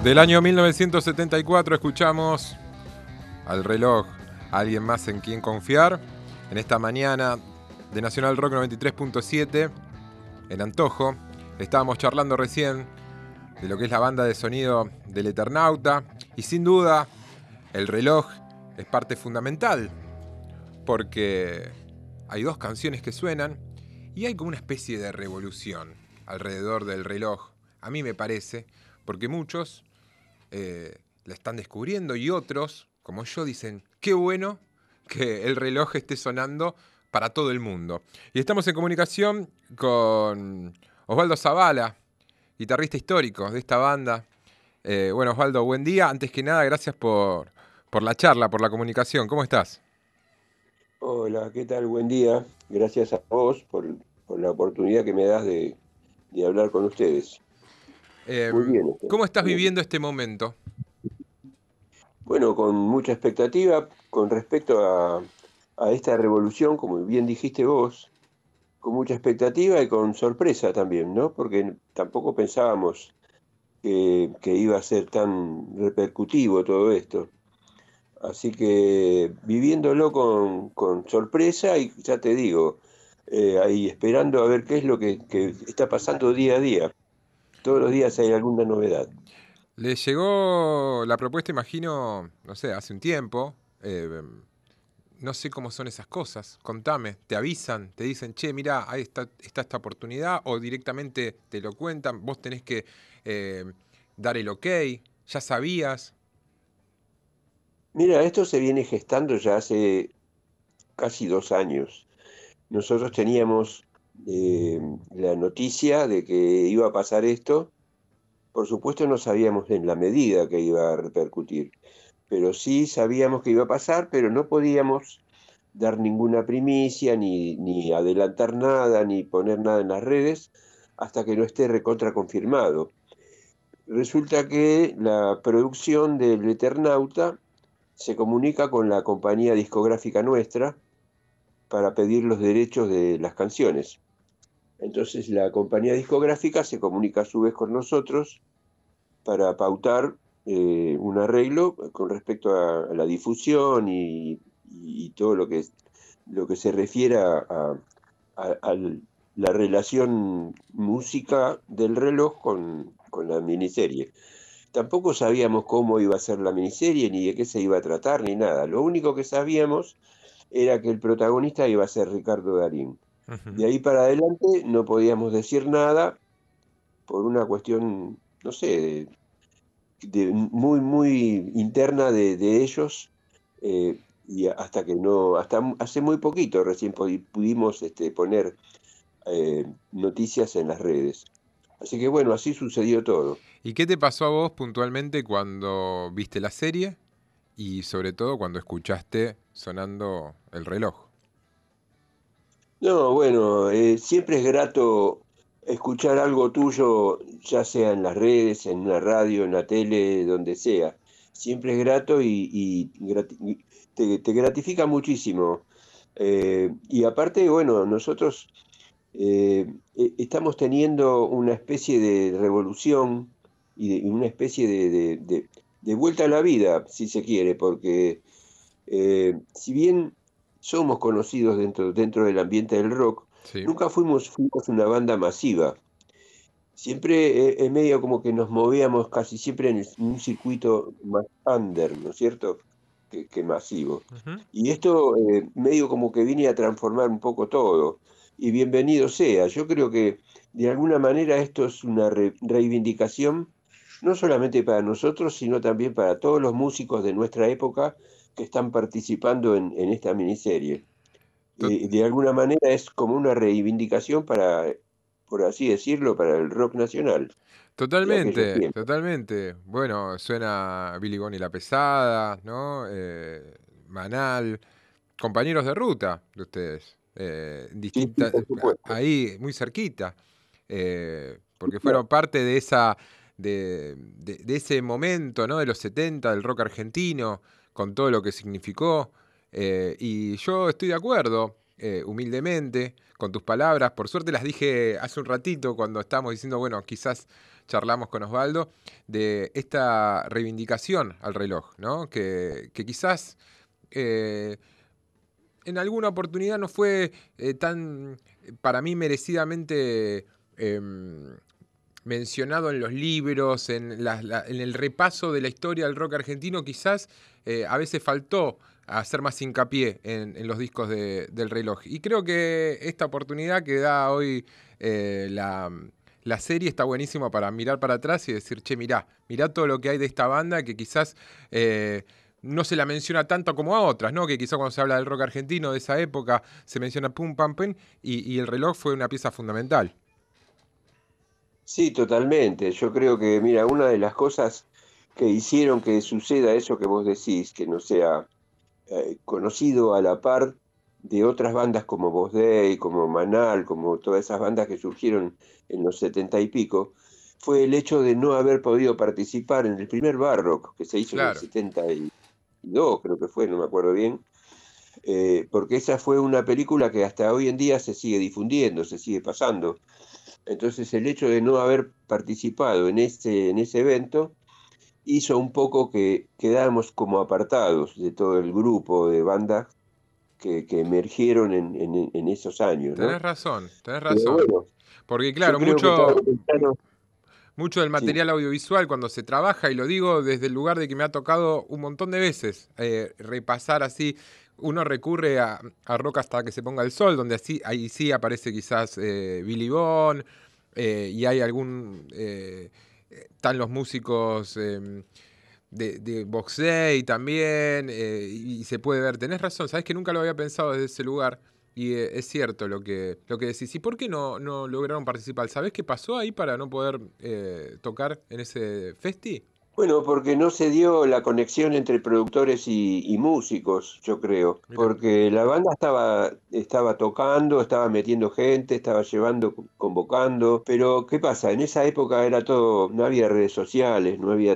Del año 1974 escuchamos al reloj, alguien más en quien confiar. En esta mañana de Nacional Rock 93.7, en Antojo, estábamos charlando recién de lo que es la banda de sonido del Eternauta. Y sin duda, el reloj es parte fundamental, porque hay dos canciones que suenan y hay como una especie de revolución alrededor del reloj. A mí me parece, porque muchos la están descubriendo y otros, como yo, dicen, qué bueno que el reloj esté sonando para todo el mundo. Y estamos en comunicación con Osvaldo Zavala, guitarrista histórico de esta banda. Bueno, Osvaldo, buen día. Antes que nada, gracias por la charla, por la comunicación. ¿Cómo estás? Hola, ¿qué tal? Buen día. Gracias a vos por la oportunidad que me das de hablar con ustedes. Muy bien. ¿Cómo estás viviendo este momento? Bueno, con mucha expectativa con respecto a esta revolución, como bien dijiste vos, con mucha expectativa y con sorpresa también, ¿no? Porque tampoco pensábamos que iba a ser tan repercutivo todo esto. Así que viviéndolo con sorpresa y ya te digo, ahí esperando a ver qué es lo que está pasando día a día. Todos los días hay alguna novedad. Le llegó la propuesta, imagino, no sé, hace un tiempo. No sé cómo son esas cosas. Contame, te avisan, te dicen, che, mirá, ahí está esta oportunidad, o directamente te lo cuentan, vos tenés que eh, dar el ok, ya sabías. Mira, esto se viene gestando ya hace casi 2 años. Nosotros teníamos eh, la noticia de que iba a pasar esto. Por supuesto no sabíamos en la medida que iba a repercutir, pero sí sabíamos que iba a pasar, pero no podíamos dar ninguna primicia, ni adelantar nada, ni poner nada en las redes, hasta que no esté recontra confirmado. Resulta que la producción del Eternauta se comunica con la compañía discográfica nuestra para pedir los derechos de las canciones. Entonces la compañía discográfica se comunica a su vez con nosotros para pautar un arreglo con respecto a la difusión y todo lo que se refiere a la relación música del reloj con la miniserie. Tampoco sabíamos cómo iba a ser la miniserie, ni de qué se iba a tratar, ni nada. Lo único que sabíamos era que el protagonista iba a ser Ricardo Darín. Ujú. De ahí para adelante no podíamos decir nada por una cuestión, no sé, muy, muy interna de ellos, y hasta que no, hasta hace muy poquito recién pudimos poner noticias en las redes. Así que bueno, así sucedió todo. ¿Y qué te pasó a vos puntualmente cuando viste la serie y sobre todo cuando escuchaste sonando el reloj? No, bueno, siempre es grato escuchar algo tuyo, ya sea en las redes, en una radio, en la tele, donde sea. Siempre es grato y te gratifica muchísimo. Y aparte, bueno, nosotros estamos teniendo una especie de revolución y una especie de vuelta a la vida, si se quiere, porque si bien somos conocidos dentro del ambiente del rock, Sí. nunca fuimos una banda masiva. Siempre es medio como que nos movíamos casi siempre en un circuito más under, ¿no es cierto? Que masivo. Ujú. Y esto medio como que viene a transformar un poco todo. Y bienvenido sea. Yo creo que de alguna manera esto es una reivindicación, no solamente para nosotros, sino también para todos los músicos de nuestra época que están participando en esta miniserie. To- De alguna manera es como una reivindicación para, por así decirlo, para el rock nacional de aquellos Totalmente, tiempos. totalmente. Bueno, suena Billy Bonnie la Pesada, ¿no? Manal, compañeros de ruta de ustedes, Sí, sí, distintas, por supuesto. ahí muy cerquita, porque Claro. fueron parte de esa, de ese momento, ¿no? De los 70 del rock argentino, con todo lo que significó. Y yo estoy de acuerdo. humildemente con tus palabras. Por suerte las dije hace un ratito cuando estábamos diciendo, bueno, quizás charlamos con Osvaldo, de esta reivindicación al reloj, ¿no? Que quizás en alguna oportunidad no fue tan, para mí, merecidamente mencionado en los libros, en el repaso de la historia del rock argentino. Quizás a veces faltó hacer más hincapié en los discos del reloj. Y creo que esta oportunidad que da hoy la serie está buenísima para mirar para atrás y decir, che, mirá todo lo que hay de esta banda que quizás no se la menciona tanto como a otras, ¿no? Que quizás cuando se habla del rock argentino de esa época se menciona pum, pam, pum, y el reloj fue una pieza fundamental. Sí, totalmente. Yo creo que, mira, una de las cosas que hicieron que suceda eso que vos decís, que no sea conocido a la par de otras bandas como Voz Day, como Manal, como todas esas bandas que surgieron en los 70 y pico, fue el hecho de no haber podido participar en el primer Bar Rock que se hizo en el Claro, 72, creo que fue, no me acuerdo bien, porque esa fue una película que hasta hoy en día se sigue difundiendo, se sigue pasando. Entonces el hecho de no haber participado en ese evento hizo un poco que quedáramos como apartados de todo el grupo de bandas que emergieron en esos años, tenés ¿no? razón, tenés Pero razón. bueno, Porque yo claro, creo que tarde o temprano, mucho del sí, material audiovisual cuando se trabaja, y lo digo desde el lugar de que me ha tocado un montón de veces repasar así, uno recurre a Rock hasta que se ponga el sol, donde así, ahí sí aparece quizás Billy Bond, y hay están los músicos de Box Day también, y se puede ver, tenés razón, sabés que nunca lo había pensado desde ese lugar. Y es cierto lo que decís. ¿Y por qué no lograron participar? ¿Sabés qué pasó ahí para no poder tocar en ese festi? bueno, porque no se dio la conexión entre productores y músicos, yo creo, Mira, porque la banda estaba tocando, estaba metiendo gente, estaba llevando, convocando, pero ¿qué pasa? En esa época era todo, no había redes sociales, no había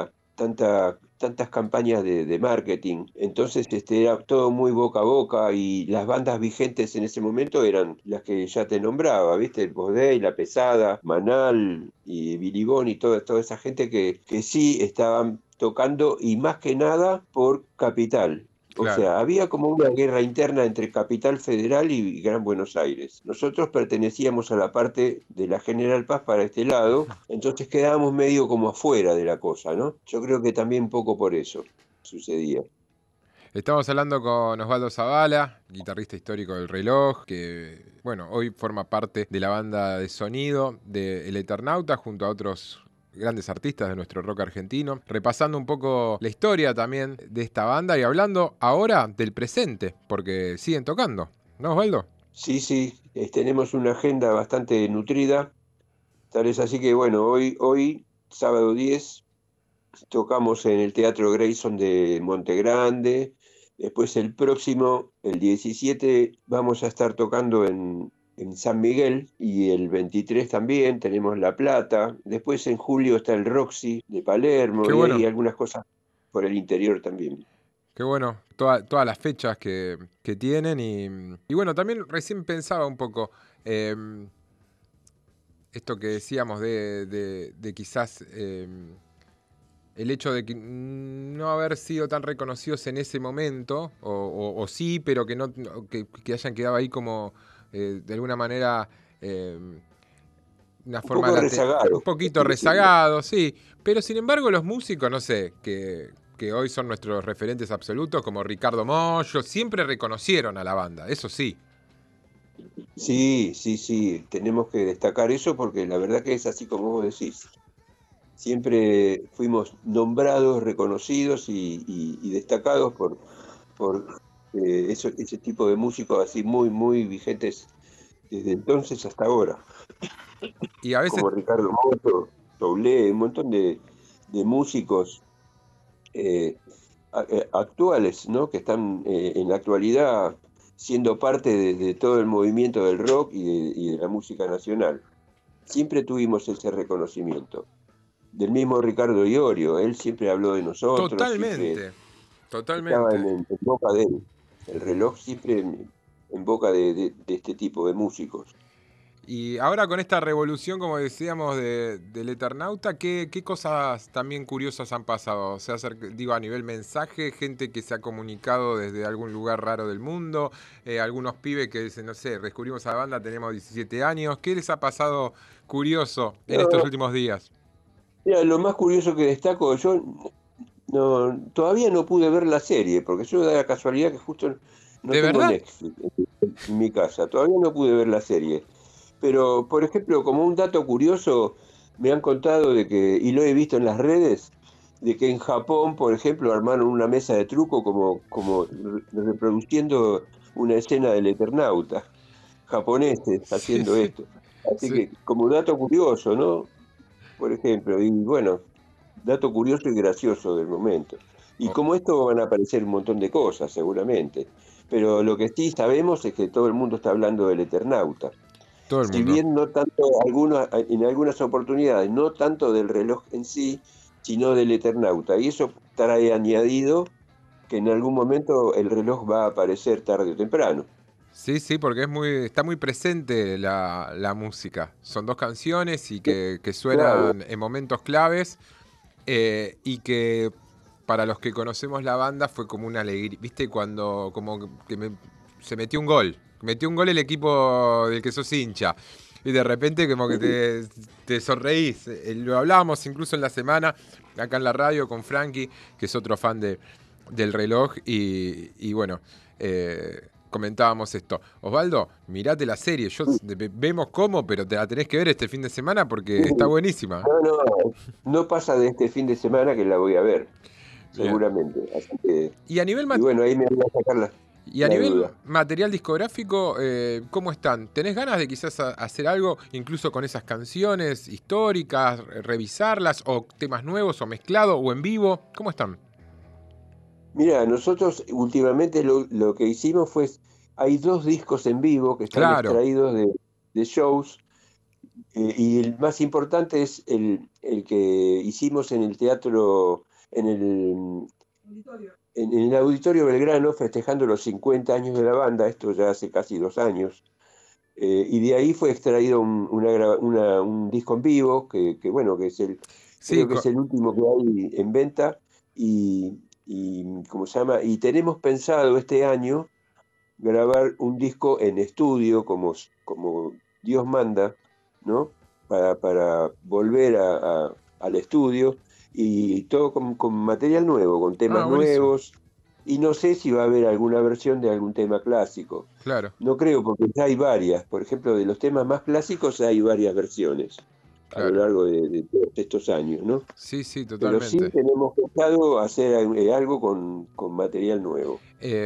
tantas campañas de marketing, entonces era todo muy boca a boca y las bandas vigentes en ese momento eran las que ya te nombraba, ¿viste? El Day, La Pesada, Manal y Billy Bond y toda esa gente que sí estaban tocando y más que nada por Capital. O claro. sea, había como una guerra interna entre Capital Federal y Gran Buenos Aires. Nosotros pertenecíamos a la parte de la General Paz para este lado, entonces quedábamos medio como afuera de la cosa, ¿no? Yo creo que también un poco por eso sucedía. Estamos hablando con Osvaldo Zavala, guitarrista histórico del reloj, que bueno, hoy forma parte de la banda de sonido de El Eternauta junto a otros grandes artistas de nuestro rock argentino, repasando un poco la historia también de esta banda y hablando ahora del presente, porque siguen tocando, ¿no, Osvaldo? Sí, sí, tenemos una agenda bastante nutrida, tal es así que bueno, hoy sábado 10, tocamos en el Teatro Grayson de Monte Grande. Después el próximo, el 17, vamos a estar tocando en San Miguel y el 23 también tenemos La Plata. Después en julio está el Roxy de Palermo Qué y hay bueno, algunas cosas por el interior también. qué bueno, todas las fechas que tienen y bueno, también recién pensaba un poco, esto que decíamos de quizás el hecho de que no haber sido tan reconocidos en ese momento, o sí, pero que que hayan quedado ahí como de alguna manera eh, una Un forma poco un rezagado, por poquito así decirlo. rezagado, sí. Pero sin embargo, los músicos, no sé, que hoy son nuestros referentes absolutos, como Ricardo Mollo, siempre reconocieron a la banda, eso sí. Sí, sí, sí, tenemos que destacar eso porque la verdad que es así como vos decís. Siempre fuimos nombrados, reconocidos y destacados por ese tipo de músicos así muy, muy vigentes desde entonces hasta ahora, Y a veces, como Ricardo Moto, Soulé, un montón de músicos eh, actuales, ¿no? Que están en la actualidad siendo parte de todo el movimiento del rock y de la música nacional. Siempre tuvimos ese reconocimiento. Del mismo Ricardo Iorio, él siempre habló de nosotros, siempre totalmente, estaba totalmente. en boca de él. El reloj siempre en boca de este tipo de músicos. Y ahora con esta revolución, como decíamos, del Eternauta, ¿qué cosas también curiosas han pasado? O sea, digo, a nivel mensaje, gente que se ha comunicado desde algún lugar raro del mundo, algunos pibes que dicen, no sé, descubrimos a la banda, tenemos 17 años. ¿Qué les ha pasado curioso en estos No, últimos días? mira, lo más curioso que destaco, yo todavía no pude ver la serie, porque yo da la casualidad que justo no ¿De tengo verdad? Netflix en mi casa, todavía no pude ver la serie. Pero, por ejemplo, como un dato curioso, me han contado de que, y lo he visto en las redes, de que en Japón, por ejemplo, armaron una mesa de truco como reproduciendo una escena del Eternauta, japoneses Sí, haciendo sí, esto. Así sí. que, como dato curioso, ¿no? Por ejemplo, y bueno, dato curioso y gracioso del momento. Y Oh, como esto van a aparecer un montón de cosas, seguramente. Pero lo que sí sabemos es que todo el mundo está hablando del Eternauta. todo el Si mundo. bien no tanto, en algunas oportunidades, no tanto del reloj en sí, sino del Eternauta. Y eso trae añadido que en algún momento el reloj va a aparecer tarde o temprano. Sí, sí, porque está muy presente la música. Son dos canciones y que Claro, suenan en momentos claves. Y que para los que conocemos la banda fue como una alegría. ¿Viste? Cuando se metió un gol. Metió un gol el equipo del que sos hincha. Y de repente como que te sonreís. Lo hablábamos incluso en la semana, acá en la radio con Frankie, que es otro fan del reloj. Y bueno, comentábamos esto. Osvaldo, mirate la serie. Vemos cómo, pero te la tenés que ver este fin de semana porque está buenísima. no, no, no pasa de este fin de semana que la voy a ver, Bien. seguramente. Así que, Y a nivel y bueno, ahí me voy a sacar Y a la nivel duda. material discográfico, ¿cómo están? ¿Tenés ganas de quizás hacer algo incluso con esas canciones históricas, revisarlas, o temas nuevos, o mezclado, o en vivo? ¿Cómo están? Mira, nosotros últimamente lo que hicimos fue, hay dos discos en vivo que están Claro. extraídos de shows, y el más importante es el que hicimos en el teatro, en el Auditorio Belgrano, festejando los 50 años de la banda, esto ya hace casi 2 años. Y de ahí fue extraído un disco en vivo, bueno, Sí, creo que es el último que hay en venta, ¿cómo se llama? Y tenemos pensado este año grabar un disco en estudio, como Dios manda, ¿no? Para volver al estudio, y todo con material nuevo, con temas buenísimo. nuevos, y no sé si va a haber alguna versión de algún tema clásico. Claro, No creo, porque ya hay varias. Por ejemplo, de los temas más clásicos hay varias versiones a lo claro. largo de todos estos años, ¿no? Sí, sí, Pero sí totalmente. tenemos pensado hacer algo con material nuevo.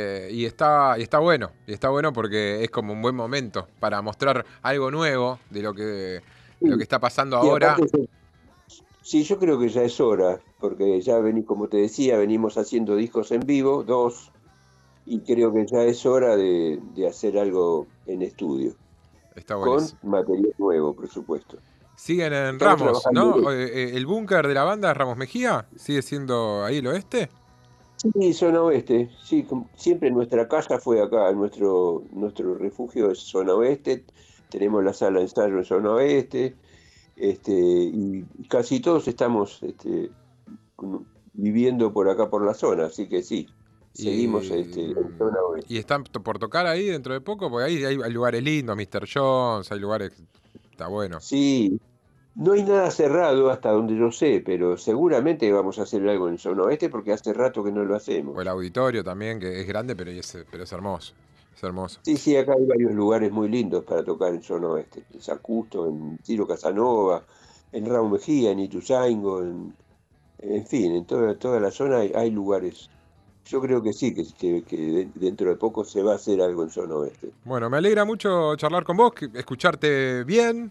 Y está bueno porque es como un buen momento para mostrar algo nuevo de lo que Sí, está pasando sí, ahora. aparte, sí, yo creo que ya es hora, porque ya como te decía, venimos haciendo discos en vivo, dos, y creo que ya es hora de hacer algo en estudio, Está con buenísimo. material nuevo, por supuesto. Siguen en Estamos Ramos, trabajando en ¿no? eso. El búnker de la banda es Ramos Mejía. ¿Sigue siendo ahí el oeste? Sí, zona oeste, sí, siempre nuestra casa fue acá, nuestro refugio es zona oeste, tenemos la sala de ensayo en zona oeste, y casi todos estamos viviendo por acá por la zona, así que sí, seguimos Y, en zona y oeste. están por tocar ahí dentro de poco, porque ahí hay lugares lindos, Mr. Jones, hay lugares. Está bueno. Sí, no hay nada cerrado hasta donde yo sé, pero seguramente vamos a hacer algo en zona oeste porque hace rato que no lo O el hacemos. auditorio también, que es grande, pero es hermoso. Es hermoso. Sí, sí, acá hay varios lugares muy lindos para tocar en zona oeste. En San Justo, en Ciro Casanova, en Raúl Mejía, en Ituzaingó, en fin, en toda la zona hay lugares. Yo creo que sí, que dentro de poco se va a hacer algo en zona oeste. Bueno, me alegra mucho charlar con vos, escucharte bien.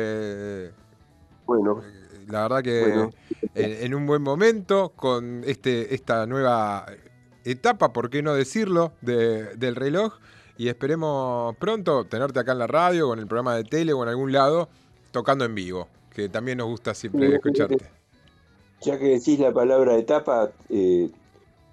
Bueno, La verdad que bueno, en un buen momento, con esta nueva etapa, por qué no decirlo, del reloj. Y esperemos pronto tenerte acá en la radio, o en el programa de tele, o en algún lado, tocando en vivo, que también nos gusta sí, siempre escucharte. ya que decís la palabra etapa,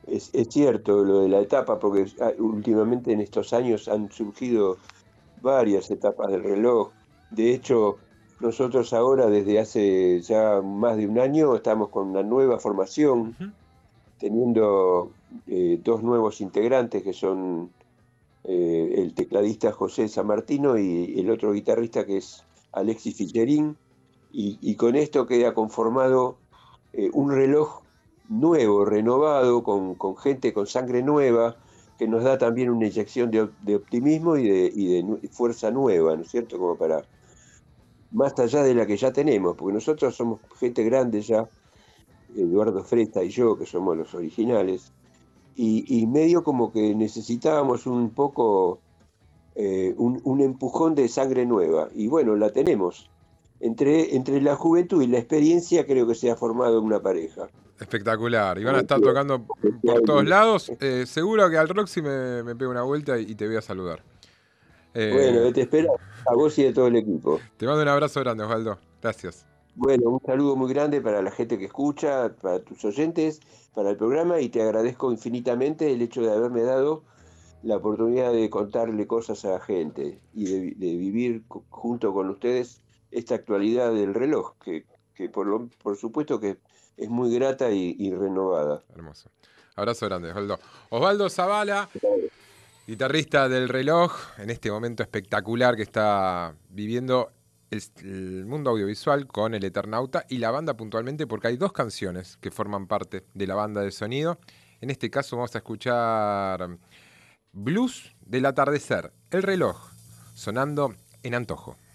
Es cierto lo de la etapa, porque últimamente en estos años han surgido varias etapas del reloj. De hecho, nosotros ahora desde hace ya más de un año estamos con una nueva formación, Ujú. teniendo dos nuevos integrantes que son el tecladista José Sammartino y el otro guitarrista que es Alexis Ficherín, y con esto queda conformado un reloj nuevo, renovado, con gente con sangre nueva, que nos da también una inyección de optimismo y de fuerza nueva, ¿no es cierto? Como para, más allá de la que ya tenemos, porque nosotros somos gente grande ya, Eduardo Fresta y yo, que somos los originales, y medio como que necesitábamos un poco un empujón de sangre nueva. Y bueno, la tenemos. Entre la juventud y la experiencia creo que se ha formado una pareja. Espectacular. Y A van a ver estar si- tocando por todos lados. Seguro que al Roxy me pego una vuelta y te voy a saludar. Eh, Bueno, te espero a vos y a todo el equipo. Te mando un abrazo grande, Osvaldo. Gracias. Bueno, un saludo muy grande para la gente que escucha, para tus oyentes, para el programa y te agradezco infinitamente el hecho de haberme dado la oportunidad de contarle cosas a la gente y de vivir junto con ustedes esta actualidad del reloj, que por supuesto que es muy grata y renovada. Hermoso. Abrazo grande, Osvaldo. Osvaldo Zavala, guitarrista del reloj, en este momento espectacular que está viviendo el mundo audiovisual con el Eternauta y la banda puntualmente, porque hay dos canciones que forman parte de la banda de sonido. En este caso vamos a escuchar Blues del atardecer, el reloj, sonando en Antojo.